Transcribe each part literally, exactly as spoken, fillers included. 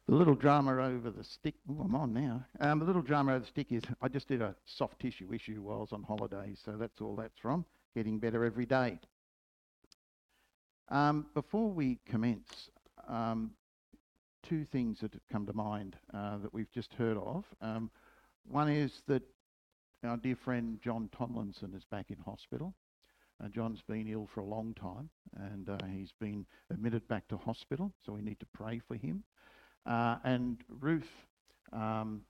The little drama over the stick, oh, I'm on now. Um, the little drama over the stick is I just did a soft tissue issue while I was on holiday, so that's all that's from. Getting better every day. Um, before we commence, um, two things that have come to mind uh, that we've just heard of. Um, one is that our dear friend John Tomlinson is back in hospital. Uh, John's been ill for a long time, and uh, he's been admitted back to hospital, so we need to pray for him. Uh, and Ruth um,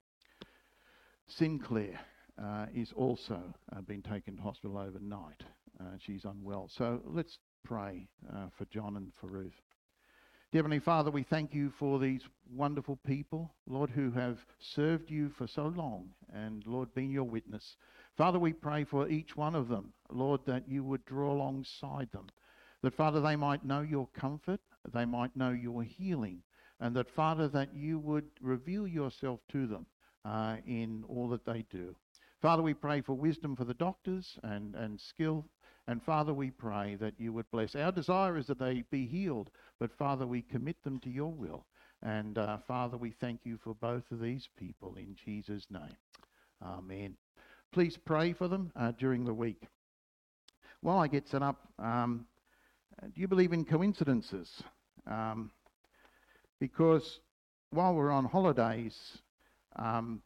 Sinclair uh, is also uh, been taken to hospital overnight. Uh, she's unwell. So let's pray uh, for John and for Ruth. Dear Heavenly Father, we thank you for these wonderful people, Lord, who have served you for so long and, Lord, been your witness. Father, we pray for each one of them, Lord, that you would draw alongside them, that, Father, they might know your comfort, they might know your healing, and that, Father, that you would reveal yourself to them uh, in all that they do. Father, we pray for wisdom for the doctors and, and skill. And, Father, we pray that you would bless. Our desire is that they be healed, but, Father, we commit them to your will. And, uh, Father, we thank you for both of these people in Jesus' name. Amen. Please pray for them uh, during the week. While I get set up, um, do you believe in coincidences? Um, Because while we're on holidays, um,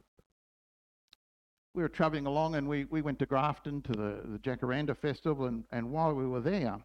we were travelling along and we, we went to Grafton to the, the Jacaranda Festival, and, and while we were there,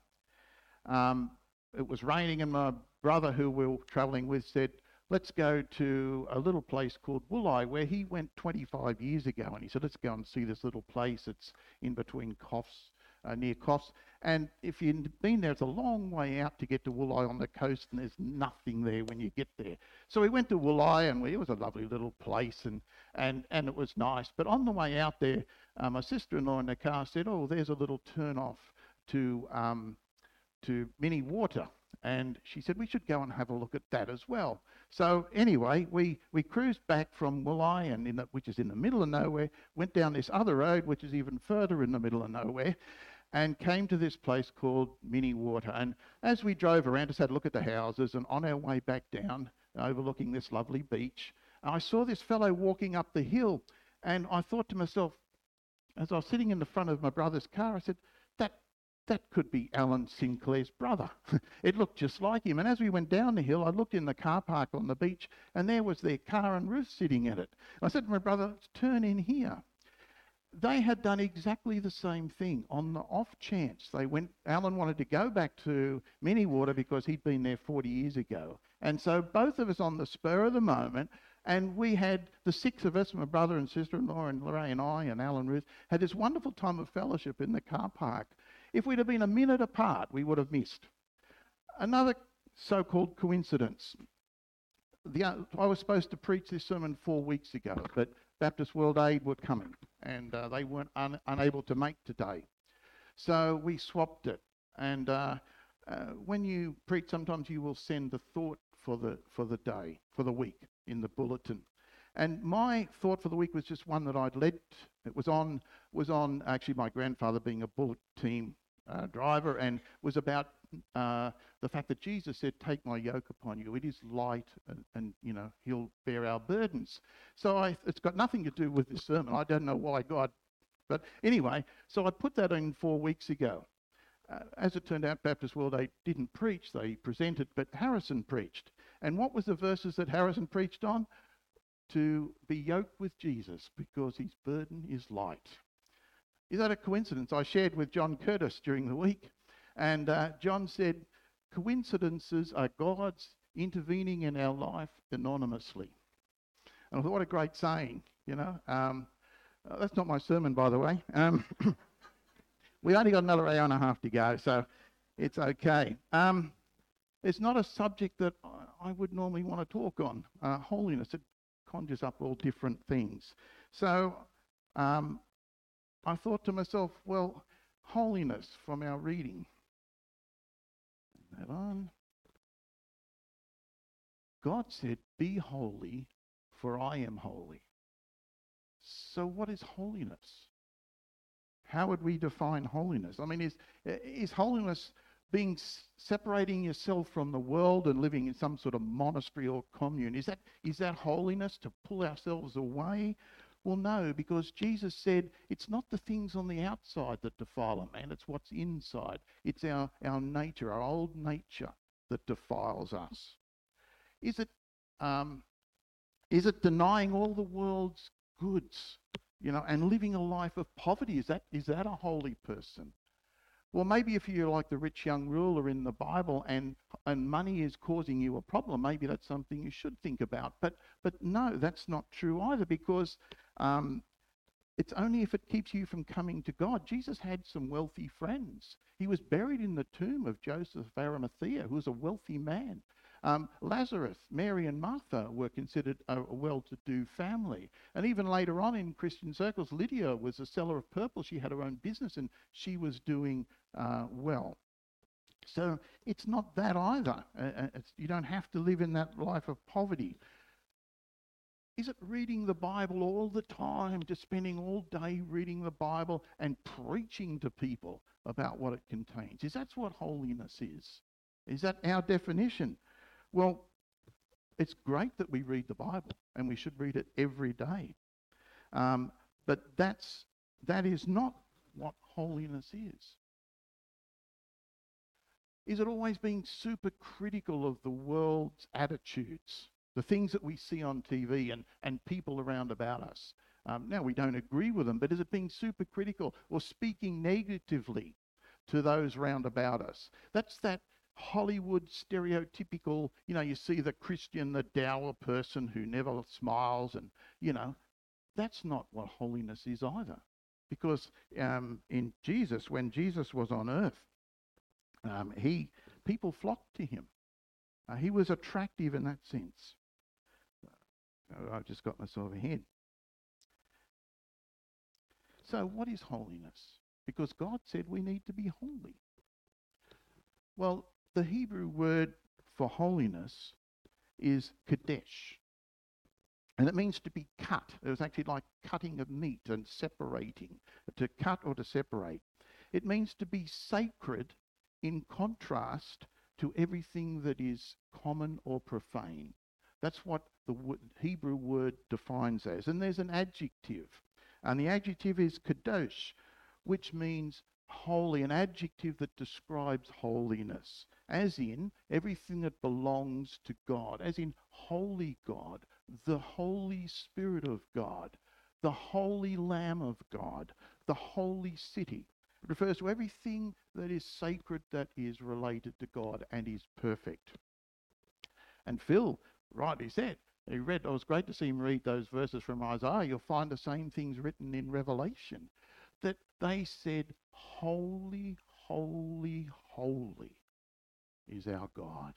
um, it was raining, and my brother, who we were travelling with, said, let's go to a little place called Woolai, where he went twenty-five years ago. And he said, let's go and see this little place. It's in between Coffs, uh, near Coffs. And if you've been there, it's a long way out to get to Woolai on the coast, and there's nothing there when you get there. So we went to Woolai, and we, it was a lovely little place, and, and, and it was nice. But on the way out there, uh, my sister-in-law in the car said, oh, there's a little turn-off to, um, to Mini Water. And she said, we should go and have a look at that as well. So anyway, we, we cruised back from Woolai, and in the, which is in the middle of nowhere, went down this other road, which is even further in the middle of nowhere, and came to this place called Mini Water. And as we drove around, just had a look at the houses, and on our way back down, overlooking this lovely beach, I saw this fellow walking up the hill, and I thought to myself, as I was sitting in the front of my brother's car, I said, that that could be Alan Sinclair's brother. It looked just like him. And as we went down the hill, I looked in the car park on the beach, and there was their car and Ruth sitting in it. I said to my brother, let's turn in here. They had done exactly the same thing. On the off chance, they went, Alan wanted to go back to Mini Water because he'd been there forty years ago. And so both of us on the spur of the moment, and we had, the six of us, my brother and sister-in-law and Lorraine and I and Alan Ruth, had this wonderful time of fellowship in the car park. If we'd have been a minute apart, we would have missed. Another so-called coincidence. The, uh, I was supposed to preach this sermon four weeks ago, but Baptist World Aid were coming, and uh, they weren't un- unable to make today. So we swapped it. And uh, uh, when you preach, sometimes you will send the thought for the for the day, for the week, in the bulletin. And my thought for the week was just one that I'd led. It was on was on actually my grandfather being a bullet team uh, driver, and was about uh, the fact that Jesus said, "Take my yoke upon you; it is light, and, and you know He'll bear our burdens." So I, it's got nothing to do with this sermon. I don't know why God, but anyway, so I put that in four weeks ago. Uh, as it turned out, Baptist World Aid didn't preach; they presented, but Harrison preached. And what was the verses that Harrison preached on? To be yoked with Jesus because his burden is light. Is that a coincidence? I shared with John Curtis during the week, and uh, John said, coincidences are God's intervening in our life anonymously. And I thought, what a great saying, you know. Um, uh, that's not my sermon, by the way. Um, we only got another hour and a half to go, so it's okay. Um, it's not a subject that I would normally want to talk on, uh, holiness. It conjures up all different things. So um, I thought to myself, well, holiness from our reading. That on. God said, be holy, for I am holy. So what is holiness? How would we define holiness? I mean, is, is holiness being s- separating yourself from the world and living in some sort of monastery or commune, is that is that holiness, to pull ourselves away? Well, no, because Jesus said it's not the things on the outside that defile a man, it's what's inside. It's our, our nature, our old nature that defiles us. Is it um, is it denying all the world's goods, you know, and living a life of poverty? Is that is that a holy person? Well, maybe if you're like the rich young ruler in the Bible and and money is causing you a problem, maybe that's something you should think about. But but no, that's not true either, because um, it's only if it keeps you from coming to God. Jesus had some wealthy friends. He was buried in the tomb of Joseph of Arimathea, who was a wealthy man. Um, Lazarus, Mary and Martha were considered a well-to-do family. And even later on in Christian circles, Lydia was a seller of purple. She had her own business and she was doing uh, well. So it's not that either. Uh, it's, you don't have to live in that life of poverty. Is it reading the Bible all the time, just spending all day reading the Bible and preaching to people about what it contains? Is that what holiness is? Is that our definition? Well, it's great that we read the Bible, and we should read it every day. Um, but that's that is not what holiness is. Is it always being super critical of the world's attitudes, the things that we see on T V and, and people around about us? Um, now, we don't agree with them, but is it being super critical or speaking negatively to those round about us? That's that Hollywood stereotypical, you know, you see the Christian, the dour person who never smiles, and, you know, that's not what holiness is either. Because um, in Jesus, when Jesus was on earth, um, he people flocked to him. Uh, he was attractive in that sense. Uh, I've just got myself ahead. So what is holiness? Because God said we need to be holy. Well, the Hebrew word for holiness is kadesh. And it means to be cut. It was actually like cutting of meat and separating, to cut or to separate. It means to be sacred in contrast to everything that is common or profane. That's what the Hebrew word defines as. And there's an adjective. And the adjective is kadosh, which means holy, an adjective that describes holiness, as in everything that belongs to God, as in holy God, the Holy Spirit of God, the Holy Lamb of God, the Holy City. It refers to everything that is sacred, that is related to God and is perfect. And Phil rightly said, he read, it was great to see him read those verses from Isaiah. You'll find the same things written in Revelation, that they said, holy, holy, holy is our God.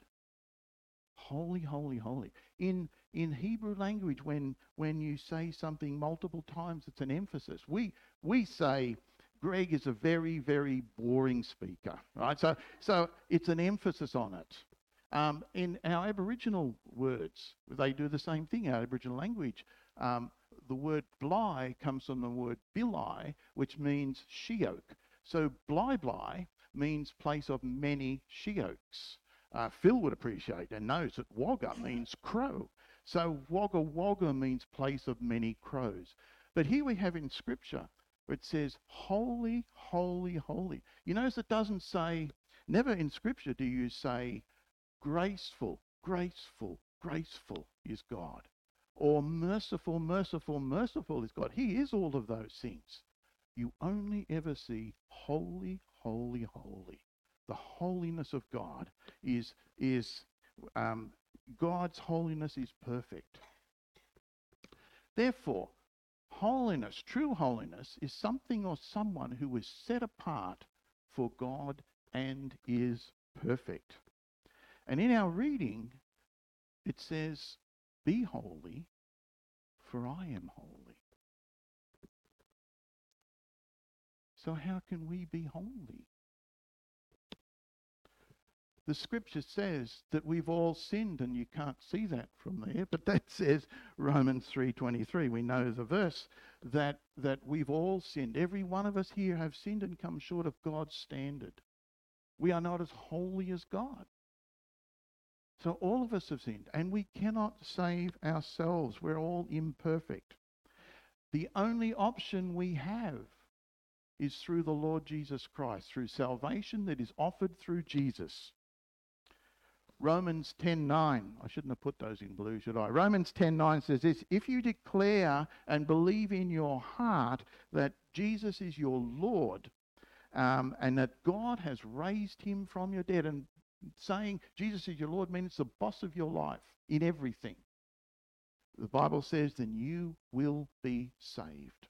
Holy, holy, holy. In in Hebrew language, when when you say something multiple times, it's an emphasis. We we say Greg is a very, very boring speaker, right? So so it's an emphasis on it. Um, in our Aboriginal words, they do the same thing. Our Aboriginal language, um, the word bly comes from the word bilai, which means she oak. So bly bly means place of many she oaks. Uh, Phil would appreciate and knows that wagga means crow. So wagga wagga means place of many crows. But here we have in Scripture, where it says, holy, holy, holy. You notice it doesn't say, never in Scripture do you say, graceful, graceful, graceful is God. Or merciful, merciful, merciful is God. He is all of those things. You only ever see holy, holy, holy. The holiness of God is, is um, God's holiness is perfect. Therefore, holiness, true holiness, is something or someone who is set apart for God and is perfect. And in our reading, it says, be holy, for I am holy. So how can we be holy? The Scripture says that we've all sinned, and you can't see that from there, but that says Romans three twenty-three. We know the verse that that we've all sinned. Every one of us here have sinned and come short of God's standard. We are not as holy as God. So all of us have sinned, and we cannot save ourselves. We're all imperfect. The only option we have is through the Lord Jesus Christ, through salvation that is offered through Jesus. Romans ten nine, I shouldn't have put those in blue, should I? Romans ten nine says this: if you declare and believe in your heart that Jesus is your Lord, um, and that God has raised him from your dead, and saying Jesus is your Lord means the boss of your life in everything, the Bible says, then you will be saved.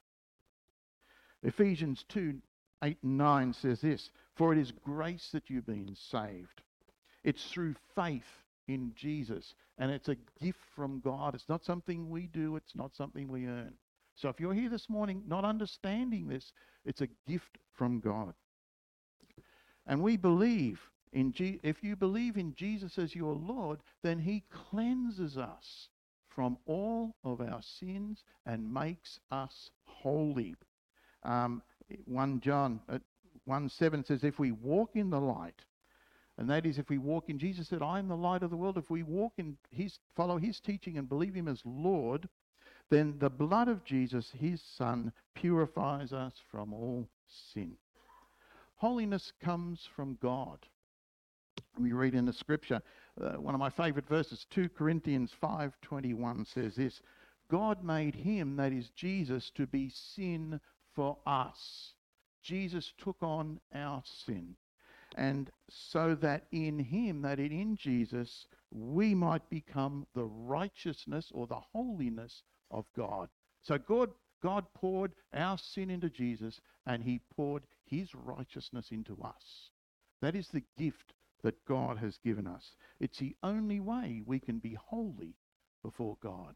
Ephesians two eight and nine says this: for it is grace that you've been saved. It's through faith in Jesus, and it's a gift from God. It's not something we do. It's not something we earn. So if you're here this morning not understanding this, it's a gift from God. And we believe in Je- if you believe in Jesus as your Lord, then he cleanses us from all of our sins and makes us holy. Um, First John uh, one seven says, if we walk in the light, and that is if we walk in, Jesus said, I am the light of the world. If we walk in his, follow his teaching and believe him as Lord, then the blood of Jesus, his Son, purifies us from all sin. Holiness comes from God. We read in the scripture, uh, one of my favourite verses, Second Corinthians five twenty-one says this: God made him, that is Jesus, to be sin for us. Jesus took on our sin. And so that in him, that in Jesus, we might become the righteousness or the holiness of God. So God, God poured our sin into Jesus, and he poured his righteousness into us. That is the gift that God has given us. It's the only way we can be holy before God.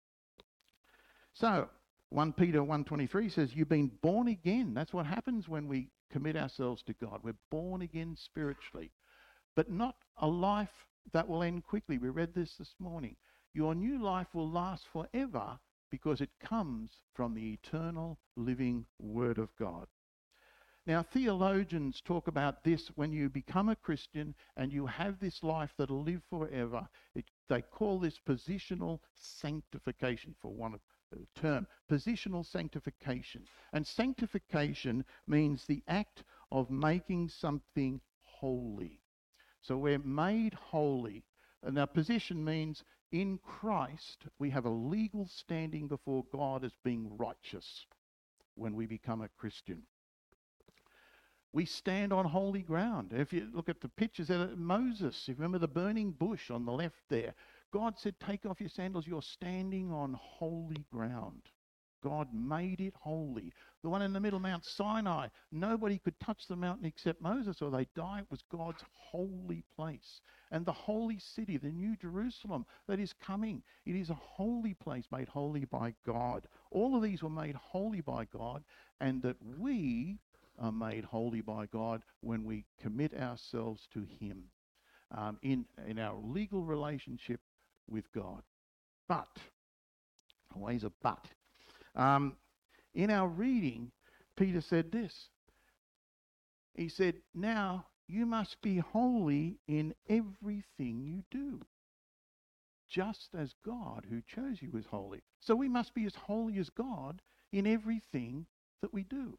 So First Peter one twenty-three says, you've been born again. That's what happens when we commit ourselves to God. We're born again spiritually, but not a life that will end quickly. We read this this morning. Your new life will last forever because it comes from the eternal living Word of God. Now, theologians talk about this when you become a Christian and you have this life that'll live forever. It, they call this positional sanctification, for one of term, positional sanctification. And sanctification means the act of making something holy. So we're made holy. And our position means in Christ we have a legal standing before God as being righteous when we become a Christian. We stand on holy ground. If you look at the pictures of Moses, you remember the burning bush on the left there. God said, take off your sandals. You're standing on holy ground. God made it holy. The one in the middle, Mount Sinai, nobody could touch the mountain except Moses or they die. It was God's holy place. And the holy city, the New Jerusalem that is coming, it is a holy place made holy by God. All of these were made holy by God, and that we are made holy by God when we commit ourselves to him um, in, in our legal relationship with God. But, always a but, um, in our reading, Peter said this. He said, now you must be holy in everything you do, just as God who chose you is holy. So we must be as holy as God in everything that we do.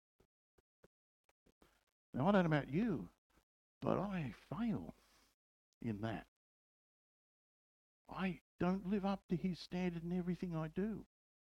Now, I don't know about you, but I fail in that. I don't live up to his standard in everything I do.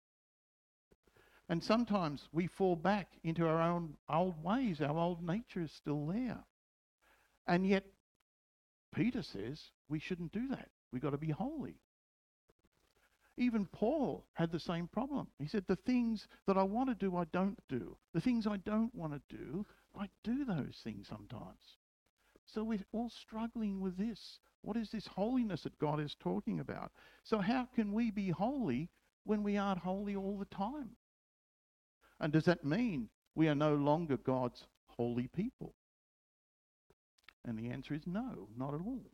And sometimes we fall back into our own old ways. Our old nature is still there. And yet, Peter says we shouldn't do that. We've got to be holy. Even Paul had the same problem. He said, the things that I want to do, I don't do. The things I don't want to do, I do those things sometimes. So we're all struggling with this. What is this holiness that God is talking about? So how can we be holy when we aren't holy all the time? And does that mean we are no longer God's holy people? And the answer is no, not at all.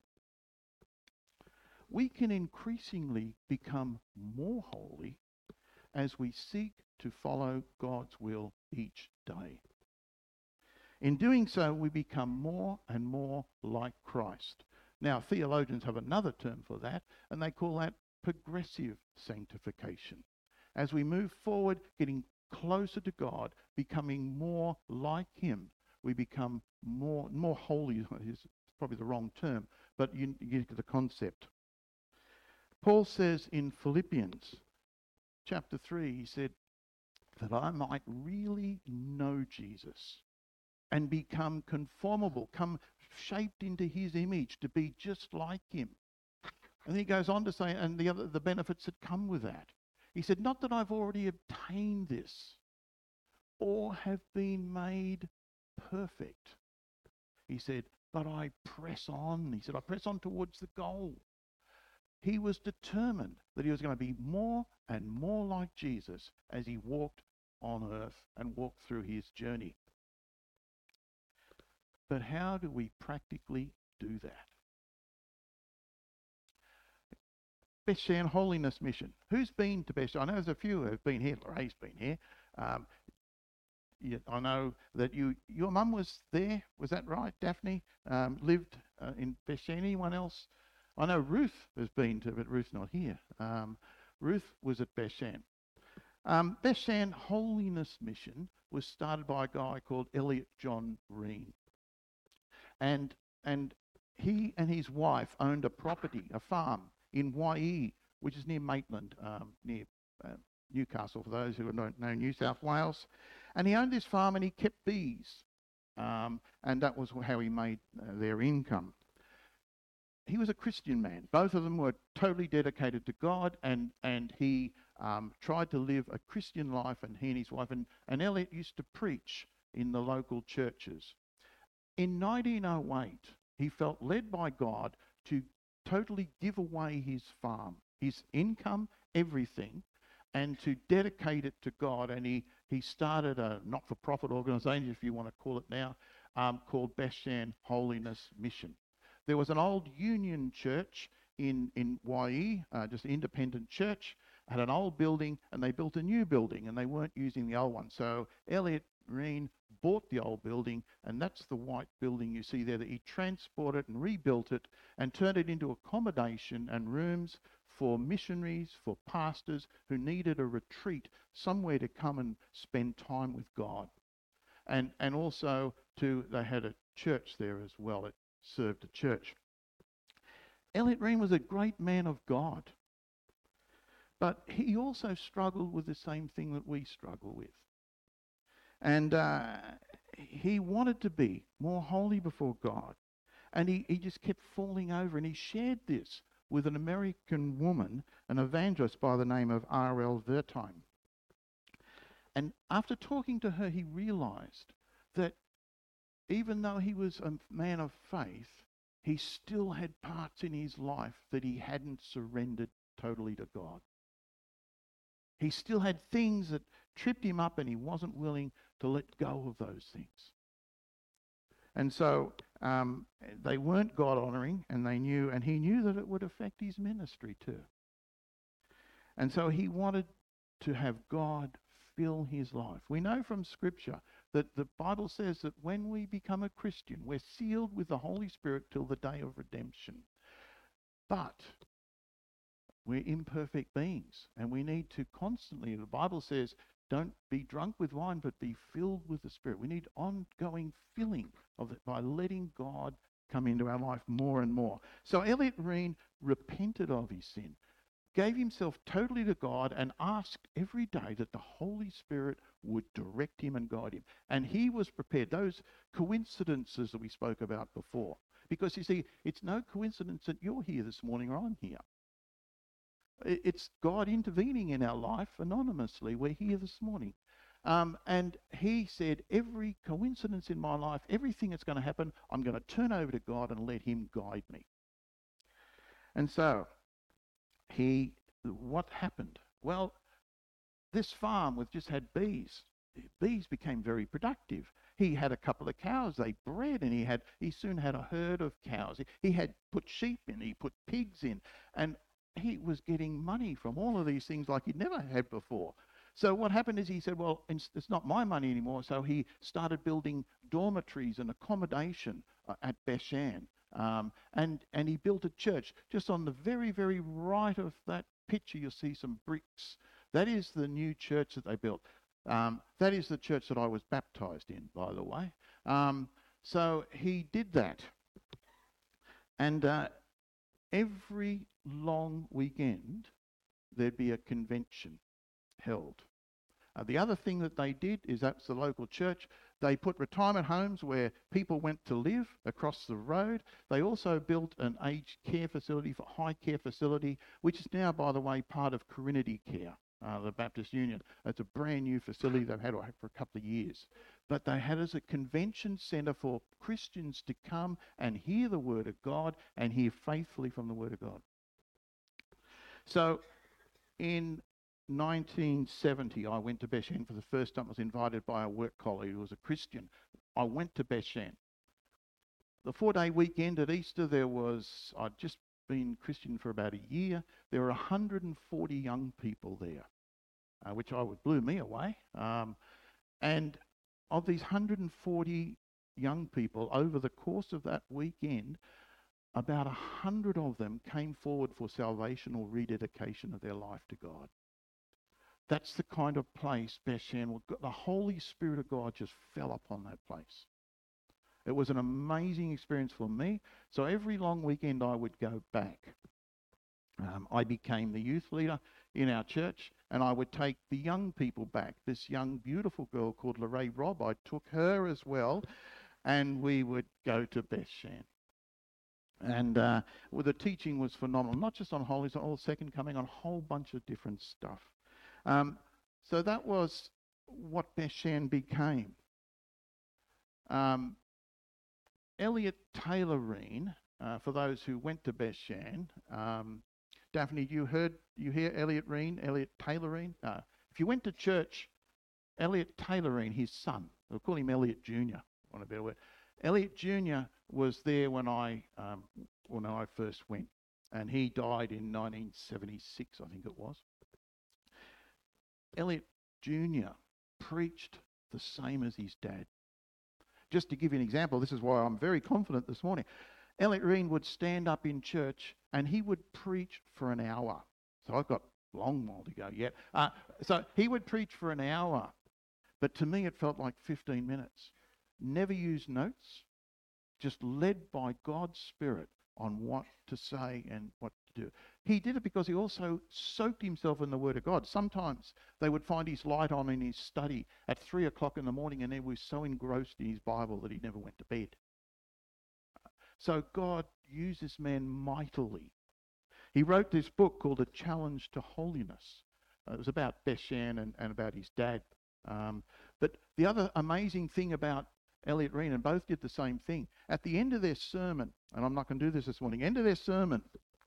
We can increasingly become more holy as we seek to follow God's will each day. In doing so, we become more and more like Christ. Now, theologians have another term for that, and they call that progressive sanctification. As we move forward, getting closer to God, becoming more like him, we become more more holy is probably the wrong term, but you, you get the concept. Paul says in Philippians chapter three, he said, that I might really know Jesus and become conformable, come shaped into his image to be just like him. And then he goes on to say, and the other the benefits that come with that. He said, not that I've already obtained this or have been made perfect. He said, but I press on. He said, I press on towards the goal. He was determined that he was going to be more and more like Jesus as he walked on earth and walked through his journey. But how do we practically do that? Bethshan Holiness Mission. Who's been to Bethshan? I know there's a few who have been here. Lorraine's been here. Um, yeah, I know that you, your mum was there. Was that right, Daphne? Um, lived uh, in Bethshan. Anyone else? I know Ruth has been to, but Ruth's not here. Um, Ruth was at Bethshan. Um, Bethshan Holiness Mission was started by a guy called Elliot John Green. And, and he and his wife owned a property, a farm in Waihee, which is near Maitland, um, near uh, Newcastle, for those who don't know New South Wales. And he owned this farm and he kept bees. Um, and that was how he made uh, their income. He was a Christian man. Both of them were totally dedicated to God, and, and he um, tried to live a Christian life, and he and his wife. And, and Elliot used to preach in the local churches. In nineteen oh eight, he felt led by God to totally give away his farm, his income, everything, and to dedicate it to God. And he, he started a not-for-profit organisation, if you want to call it now, um, called Bethshan Holiness Mission. There was an old Union church in, in Waihee, uh, just an independent church, had an old building, and they built a new building, and they weren't using the old one. So Elliot Green bought the old building, and that's the white building you see there, that he transported and rebuilt it and turned it into accommodation and rooms for missionaries, for pastors who needed a retreat, somewhere to come and spend time with God. And, and also, to, they had a church there as well. It served a church. Elliot Green was a great man of God, but he also struggled with the same thing that we struggle with. And uh, he wanted to be more holy before God. And he, he just kept falling over. And he shared this with an American woman, an evangelist by the name of R L Wertheim. And after talking to her, he realized that even though he was a man of faith, he still had parts in his life that he hadn't surrendered totally to God. He still had things that tripped him up, and he wasn't willing to let go of those things. And so um, they weren't God-honouring, and they knew, and he knew that it would affect his ministry too. And so he wanted to have God fill his life. We know from Scripture that the Bible says that when we become a Christian, we're sealed with the Holy Spirit till the day of redemption. But we're imperfect beings, and we need to constantly, the Bible says, don't be drunk with wine, but be filled with the Spirit. We need ongoing filling of it by letting God come into our life more and more. So Elliot Green repented of his sin, gave himself totally to God, and asked every day that the Holy Spirit would direct him and guide him. And he was prepared. Those coincidences that we spoke about before. Because you see, it's no coincidence that you're here this morning or I'm here. It's God intervening in our life anonymously. We're here this morning. Um, and he said, every coincidence in my life, everything that's going to happen, I'm going to turn over to God and let him guide me. And so, he, what happened? Well, this farm with just had bees. Bees became very productive. He had a couple of cows, they bred, and he had he soon had a herd of cows. He, he had put sheep in, he put pigs in, and he was getting money from all of these things like he'd never had before. So what happened is he said, well, it's, it's not my money anymore. So he started building dormitories and accommodation uh, at Beshan. Um, and, and he built a church. Just on the very, very right of that picture, you'll see some bricks. That is the new church that they built. Um, that is the church that I was baptized in, by the way. Um, so he did that. And uh, every long weekend, there'd be a convention held. Uh, the other thing that they did is, that's the local church, they put retirement homes where people went to live across the road. They also built an aged care facility, for high care facility, which is now, by the way, part of Corinity Care, uh, the Baptist Union. It's a brand new facility they've had for a couple of years. But they had as a convention centre for Christians to come and hear the Word of God and hear faithfully from the Word of God. So in nineteen seventy, I went to Beshan for the first time. I was invited by a work colleague who was a Christian. I went to Beshan. The four-day weekend at Easter, there was, I'd just been Christian for about a year. There were one hundred forty young people there, uh, which I would blew me away. Um, and of these one hundred forty young people, over the course of that weekend, about one hundred of them came forward for salvation or rededication of their life to God. That's the kind of place Beshan was. The Holy Spirit of God just fell upon that place. It was an amazing experience for me. So every long weekend I would go back. Um, I became the youth leader in our church, and I would take the young people back. This young, beautiful girl called Lorraine Robb, I took her as well, and we would go to Beshan. And uh, well, the teaching was phenomenal, not just on Holy, on Second Coming, on a whole bunch of different stuff. Um, so that was what Beshan became. Um, Elliot Taylorine, uh, for those who went to Beshan, um, Daphne, you heard, you hear Elliot Reen, Elliot Taylorine? Uh, if you went to church, Elliot Taylorine, his son, they'll call him Elliot Junior, on a better word. Elliot Junior was there when I um, when I first went, and he died in nineteen seventy-six, I think it was. Elliot Junior preached the same as his dad. Just to give you an example, this is why I'm very confident this morning. Elliot Reen would stand up in church and he would preach for an hour. So I've got a long while to go yet. Uh, so he would preach for an hour, but to me it felt like fifteen minutes. Never used notes, just led by God's Spirit on what to say and what to do. He did it because he also soaked himself in the Word of God. Sometimes they would find his light on in his study at three o'clock in the morning, and he was so engrossed in his Bible that he never went to bed. So God used this man mightily. He wrote this book called A Challenge to Holiness. Uh, it was about Beshan and, and about his dad. Um, but the other amazing thing about Elliot Reen, and both did the same thing, at the end of their sermon, and I'm not going to do this this morning, end of their sermon,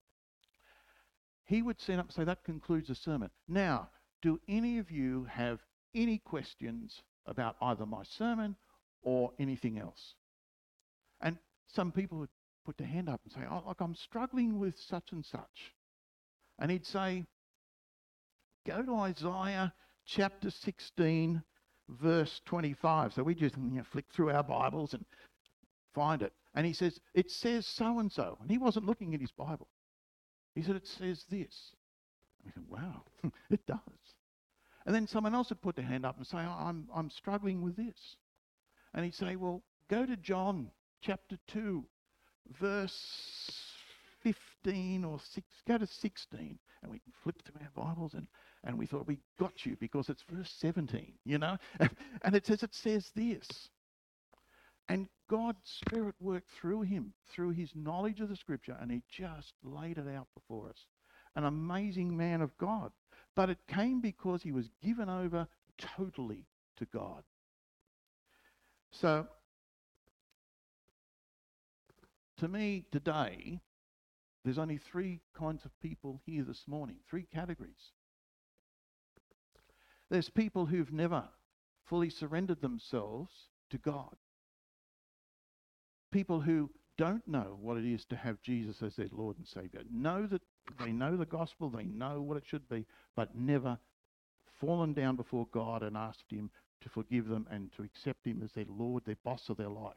he would stand up and say, that concludes the sermon. Now, do any of you have any questions about either my sermon or anything else? And some people would put their hand up and say, oh, like I'm struggling with such and such. And he'd say, go to Isaiah chapter sixteen, verse twenty-five. So we just you know, flick through our Bibles and find it. And he says, it says so-and-so. And he wasn't looking at his Bible. He said, it says this. And we said, wow, it does. And then someone else would put their hand up and say, oh, I'm, I'm struggling with this. And he'd say, well, go to John chapter two, verse fifteen or six, go to sixteen. And we flipped through our Bibles and, and we thought, we got you because it's verse seventeen, you know. And it says, it says this. And God's Spirit worked through him, through his knowledge of the Scripture, and he just laid it out before us. An amazing man of God. But it came because he was given over totally to God. So, to me today, there's only three kinds of people here this morning, three categories. There's people who've never fully surrendered themselves to God. People who don't know what it is to have Jesus as their Lord and Saviour. Know that they know the gospel, they know what it should be, but never fallen down before God and asked him to forgive them and to accept him as their Lord, their boss of their life.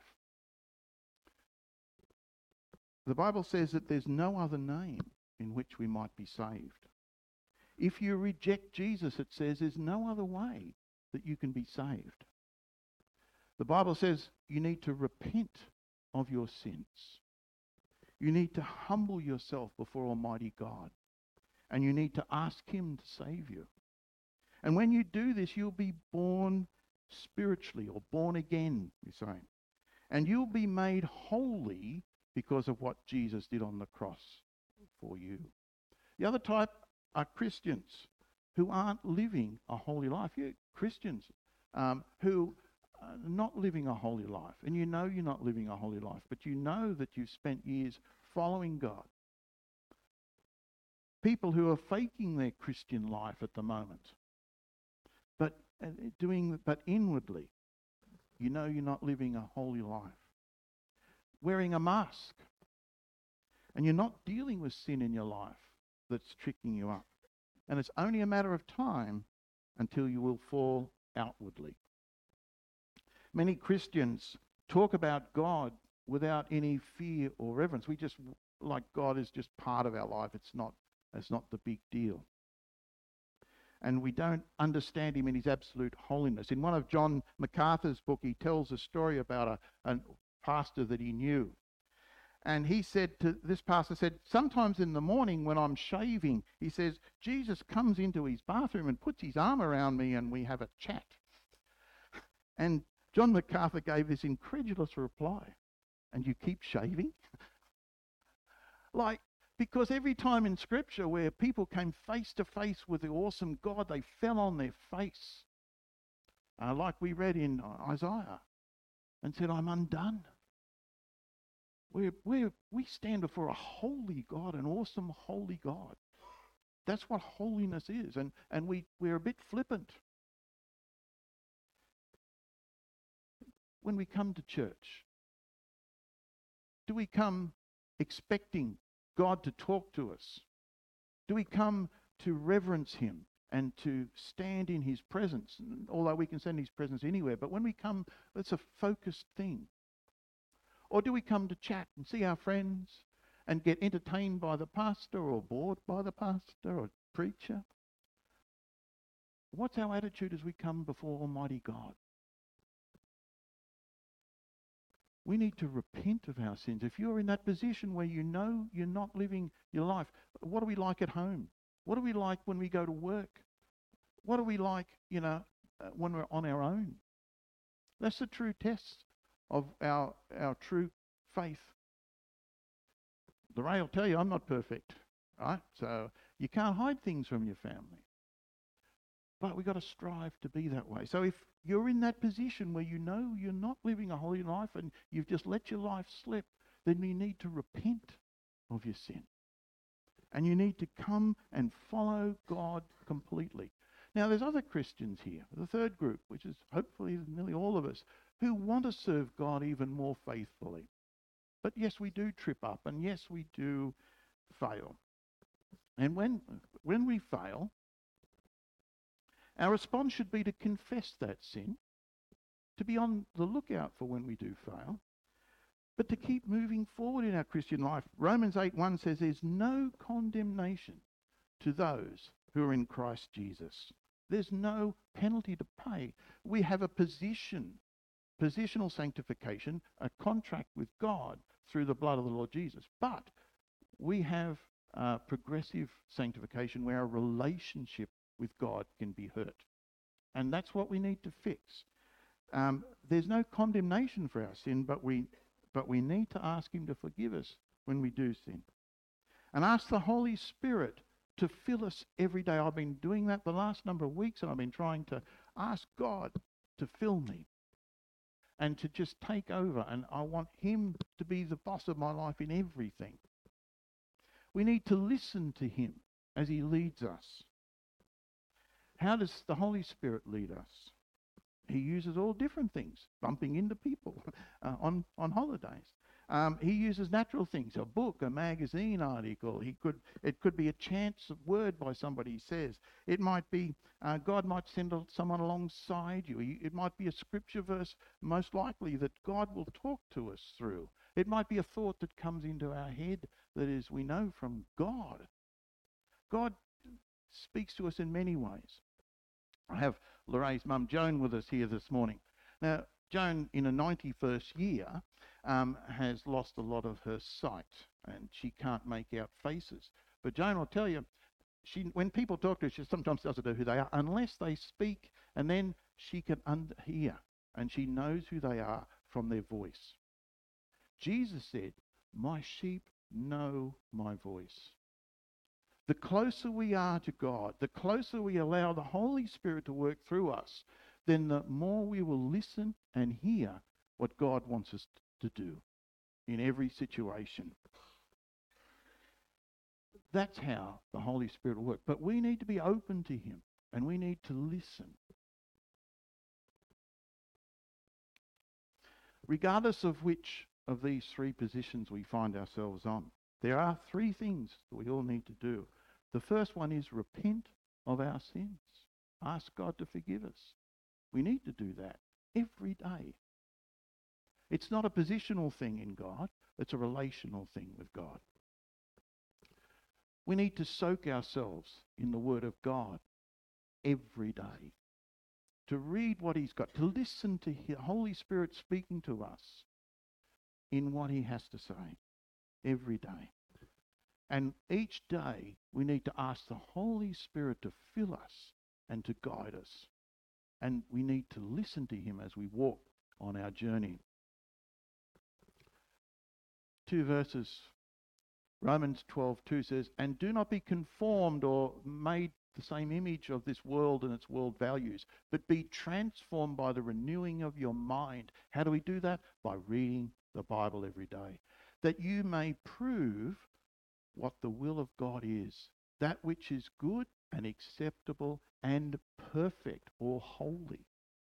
The Bible says that there's no other name in which we might be saved. If you reject Jesus, it says there's no other way that you can be saved. The Bible says you need to repent of your sins. You need to humble yourself before Almighty God. And you need to ask him to save you. And when you do this, you'll be born spiritually, or born again, we say. And you'll be made holy because of what Jesus did on the cross for you. The other type are Christians who aren't living a holy life. You're Christians um, who are not living a holy life. And you know you're not living a holy life, but you know that you've spent years following God. People who are faking their Christian life at the moment, but uh, doing, but inwardly, you know you're not living a holy life. Wearing a mask, and you're not dealing with sin in your life that's tricking you up. And it's only a matter of time until you will fall outwardly. Many Christians talk about God without any fear or reverence. We just, like God is just part of our life. It's not, it's not the big deal. And we don't understand him in his absolute holiness. In one of John MacArthur's book, he tells a story about a, a pastor that he knew. And he said to, this pastor said, sometimes in the morning when I'm shaving, he says, Jesus comes into his bathroom and puts his arm around me and we have a chat. And John MacArthur gave this incredulous reply, and you keep shaving? Like, because every time in Scripture where people came face to face with the awesome God, they fell on their face, uh, like we read in Isaiah, and said, I'm undone. We're, we're, we stand before a holy God, an awesome holy God. That's what holiness is, and, and we, we're a bit flippant. When we come to church, do we come expecting God to talk to us? Do we come to reverence him and to stand in his presence? Although we can stand in his presence anywhere, but when we come, it's a focused thing. Or do we come to chat and see our friends and get entertained by the pastor or bored by the pastor or preacher? What's our attitude as we come before Almighty God? We need to repent of our sins. If you're in that position where you know you're not living your life, what are we like at home? What are we like when we go to work? What are we like, you know, uh, when we're on our own? That's the true test of our, our true faith. The Ray will tell you I'm not perfect, right? So you can't hide things from your family. But we've got to strive to be that way. So if you're in that position where you know you're not living a holy life and you've just let your life slip, then you need to repent of your sin. And you need to come and follow God completely. Now, there's other Christians here, the third group, which is hopefully nearly all of us, who want to serve God even more faithfully. But yes, we do trip up, and yes, we do fail. And when, when we fail, our response should be to confess that sin, to be on the lookout for when we do fail, but to keep moving forward in our Christian life. Romans eight one says there's no condemnation to those who are in Christ Jesus. There's no penalty to pay. We have a position, positional sanctification, a contract with God through the blood of the Lord Jesus. But we have uh, progressive sanctification where our relationship with God can be hurt. And that's what we need to fix. Um, there's no condemnation for our sin, but we, but we need to ask him to forgive us when we do sin. And ask the Holy Spirit to fill us every day. I've been doing that the last number of weeks, and I've been trying to ask God to fill me and to just take over. And I want him to be the boss of my life in everything. We need to listen to him as he leads us. How does the Holy Spirit lead us? He uses all different things, bumping into people uh, on, on holidays. Um, he uses natural things, a book, a magazine article. He could, it could be a chance word by somebody says. It might be, uh, God might send a, someone alongside you. He, it might be a scripture verse, most likely, that God will talk to us through. It might be a thought that comes into our head that is, we know from God. God speaks to us in many ways. I have Lorraine's mum, Joan, with us here this morning. Now, Joan, in her ninety-first year, um, has lost a lot of her sight, and she can't make out faces. But Joan will tell you, she, when people talk to her, she sometimes doesn't know who they are, unless they speak, and then she can un- hear, and she knows who they are from their voice. Jesus said, "My sheep know my voice." The closer we are to God, the closer we allow the Holy Spirit to work through us, then the more we will listen and hear what God wants us to do in every situation. That's how the Holy Spirit will work. But we need to be open to him, and we need to listen. Regardless of which of these three positions we find ourselves on, there are three things that we all need to do. The first one is repent of our sins. Ask God to forgive us. We need to do that every day. It's not a positional thing in God. It's a relational thing with God. We need to soak ourselves in the Word of God every day. To read what he's got, to listen to the Holy Spirit speaking to us in what he has to say every day. And each day we need to ask the Holy Spirit to fill us and to guide us. And we need to listen to him as we walk on our journey. Two verses. Romans twelve two says, "And do not be conformed or made the same image of this world and its world values, but be transformed by the renewing of your mind." How do we do that? By reading the Bible every day. "That you may prove what the will of God is, that which is good and acceptable and perfect," or holy.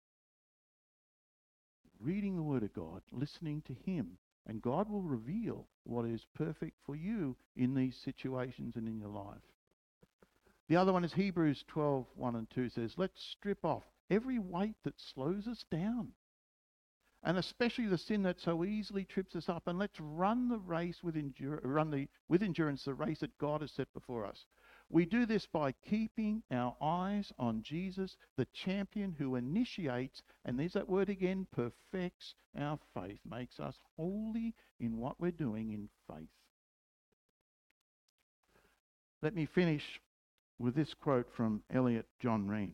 Reading the Word of God, listening to him, and God will reveal what is perfect for you in these situations and in your life. The other one is Hebrews twelve one and two says, "Let's strip off every weight that slows us down, and especially the sin that so easily trips us up, and let's run the race with endurance, run the with endurance the race that God has set before us." We do this by keeping our eyes on Jesus, the champion who initiates, and there's that word again, perfects our faith, makes us holy in what we're doing in faith. Let me finish with this quote from Elliot John Reen.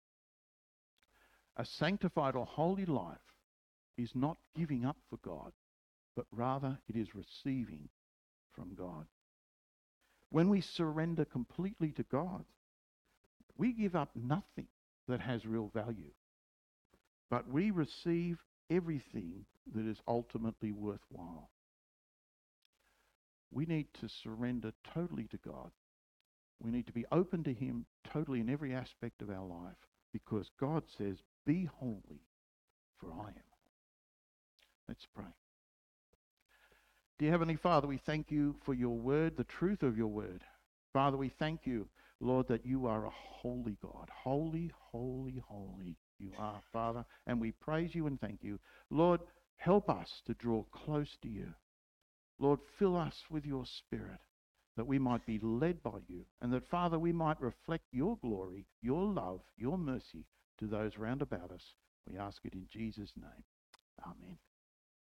"A sanctified or holy life is not giving up for God, but rather it is receiving from God." When we surrender completely to God, we give up nothing that has real value, but we receive everything that is ultimately worthwhile. We need to surrender totally to God. We need to be open to him totally in every aspect of our life, because God says, "Be holy, for I am." Let's pray. Dear Heavenly Father, we thank you for your word, the truth of your word. Father, we thank you, Lord, that you are a holy God. Holy, holy, holy you are, Father. And we praise you and thank you. Lord, help us to draw close to you. Lord, fill us with your Spirit, that we might be led by you, and that, Father, we might reflect your glory, your love, your mercy to those round about us. We ask it in Jesus' name. Amen.